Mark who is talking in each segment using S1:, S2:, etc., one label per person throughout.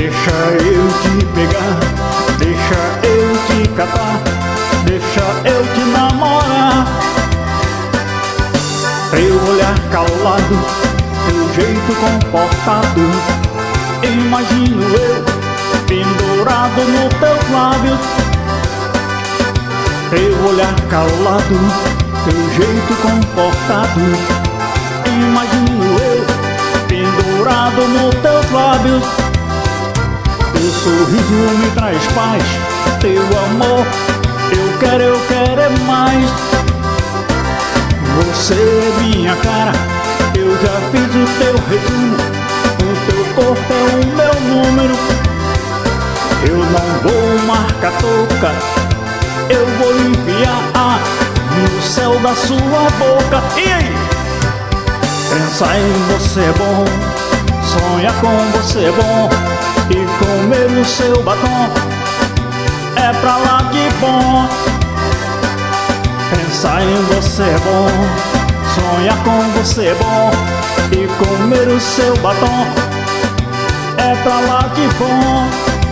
S1: Deixa eu te pegar, deixa eu te catar, deixa eu te namorar. Teu olhar calado, teu jeito comportado, imagino eu pendurado nos teus lábios. Teu olhar calado, teu jeito comportado, imagino eu pendurado nos teus lábios. Teu sorriso me traz paz, teu amor eu quero é mais. Você é minha cara, eu já fiz o teu resumo, o teu corpo é o meu número. Eu não vou marcar toca, eu vou enviar no céu da sua boca. E aí? Pensar em você é bom, sonhar com você é bom, e comer o seu batom é pra lá de bom. Pensar em você é bom, sonhar com você é bom, e comer o seu batom é pra lá de bom.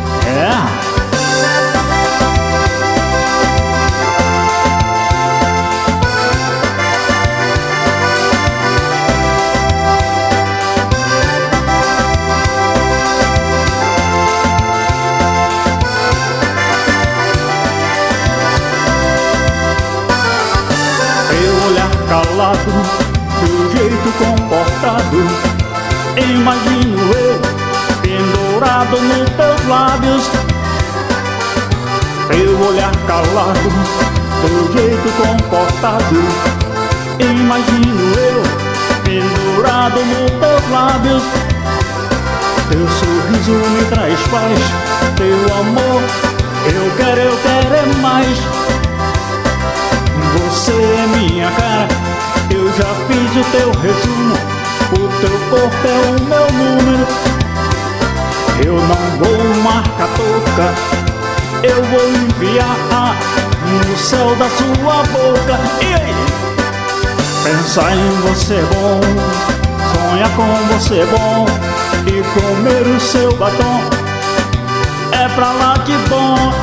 S1: Calado, teu jeito comportado, imagino eu pendurado nos teus lábios. Teu olhar calado, teu jeito comportado, imagino eu pendurado nos teus lábios. Teu sorriso me traz paz, teu amor eu quero é mais. Você é minha cara, eu já fiz o teu resumo, o teu corpo é o meu número. Eu não vou marcar toca, eu vou enviar no céu da sua boca. E aí? Pensar em você é bom, sonhar com você é bom, e comer o seu batom é pra lá de bom.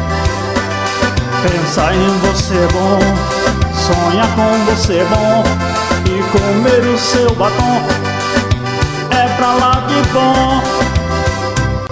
S1: Pensar em você é bom, sonhar com você é bom, e comer o seu batom é pra lá de bom.